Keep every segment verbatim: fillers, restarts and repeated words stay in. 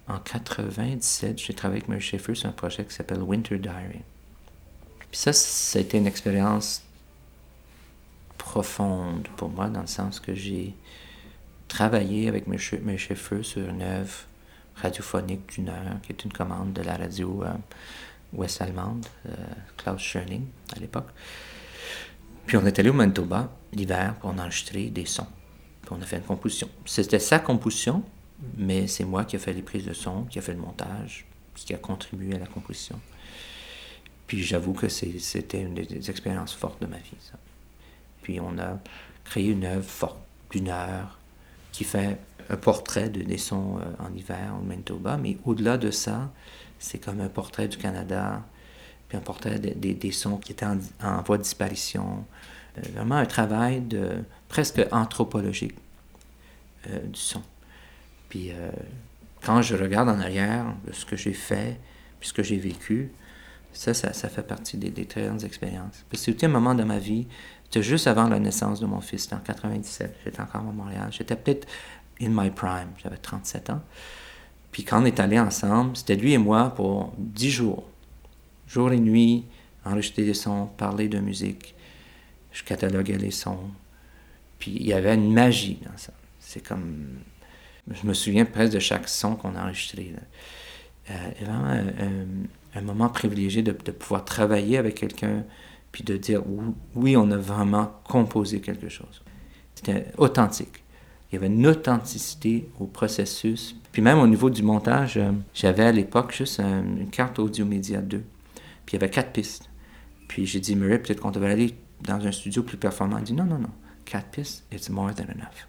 en quatre-vingt-dix-sept, j'ai travaillé avec Murray Schafer sur un projet qui s'appelle Winter Diary. Puis ça, ça a été une expérience profonde pour moi, dans le sens que j'ai travaillé avec Murray Schafer sur une œuvre radiophonique d'une heure, qui est une commande de la radio euh, ouest-allemande, euh, Klaus Schöning, à l'époque. Puis on est allé au Manitoba, l'hiver, pour enregistrer des sons. Puis on a fait une composition. C'était sa composition, mais c'est moi qui ai fait les prises de son, qui a fait le montage, qui a contribué à la composition. Puis j'avoue que c'est, c'était une des expériences fortes de ma vie, ça. Puis on a créé une œuvre forte, d'une heure, qui fait un portrait de, des sons euh, en hiver au Manitoba, mais au-delà de ça, c'est comme un portrait du Canada, puis un portrait de, de, des sons qui étaient en, en voie de disparition. Euh, vraiment un travail de, presque anthropologique euh, du son. Puis euh, quand je regarde en arrière de ce que j'ai fait, puis ce que j'ai vécu, ça, ça, ça fait partie des, des très grandes expériences. Puis c'était un moment de ma vie, c'était juste avant la naissance de mon fils, c'était en quatre-vingt-dix-sept, j'étais encore à Montréal, j'étais peut-être in my prime, j'avais trente-sept ans. Puis quand on est allés ensemble, c'était lui et moi pour dix jours, jour et nuit, enregistrer des sons, parler de musique, je cataloguais les sons, puis il y avait une magie dans ça. C'est comme, je me souviens presque de chaque son qu'on a enregistré, là. Euh, vraiment un, un, un moment privilégié de, de pouvoir travailler avec quelqu'un, puis de dire oui, on a vraiment composé quelque chose. C'était authentique. Il y avait une authenticité au processus. Puis même au niveau du montage, euh, j'avais à l'époque juste un, une carte Audio-Média deux. Puis il y avait quatre pistes. Puis j'ai dit, Murray, peut-être qu'on devrait aller dans un studio plus performant. Il dit, non, non, non. Quatre pistes, it's more than enough.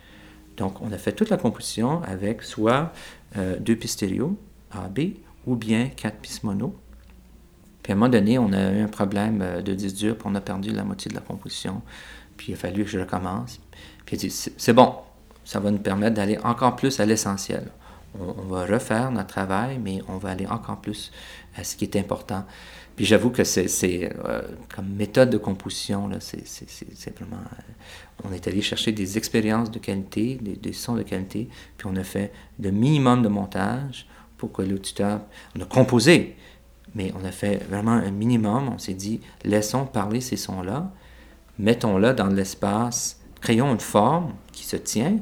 Donc on a fait toute la composition avec soit euh, deux pistes stéréo, A B, ou bien quatre pistes mono. Puis à un moment donné, on a eu un problème de disque dur, puis on a perdu la moitié de la composition. Puis il a fallu que je recommence. Puis il a dit, c'est, c'est bon, ça va nous permettre d'aller encore plus à l'essentiel. On, on va refaire notre travail, mais on va aller encore plus à ce qui est important. Puis j'avoue que c'est, c'est euh, comme méthode de composition, là, c'est, c'est, c'est, c'est vraiment... Euh, on est allé chercher des expériences de qualité, des, des sons de qualité, puis on a fait le minimum de montage pour que l'auditeur... On a composé, mais on a fait vraiment un minimum. On s'est dit, laissons parler ces sons-là, mettons-le dans l'espace, créons une forme qui se tient,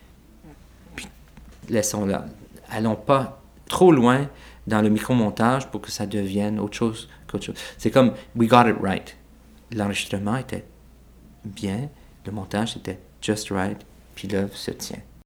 puis laissons-le. Allons pas trop loin dans le micromontage pour que ça devienne autre chose qu'autre chose. C'est comme, we got it right. L'enregistrement était bien, le montage était just right, puis l'œuvre se tient.